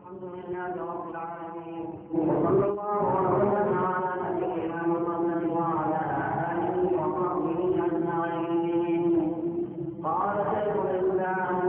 الحمد لله رب العالمين، وصلى الله وسلم على نبينا محمد وعلى آله وصحبه أجمعين. قال شيخ الإسلام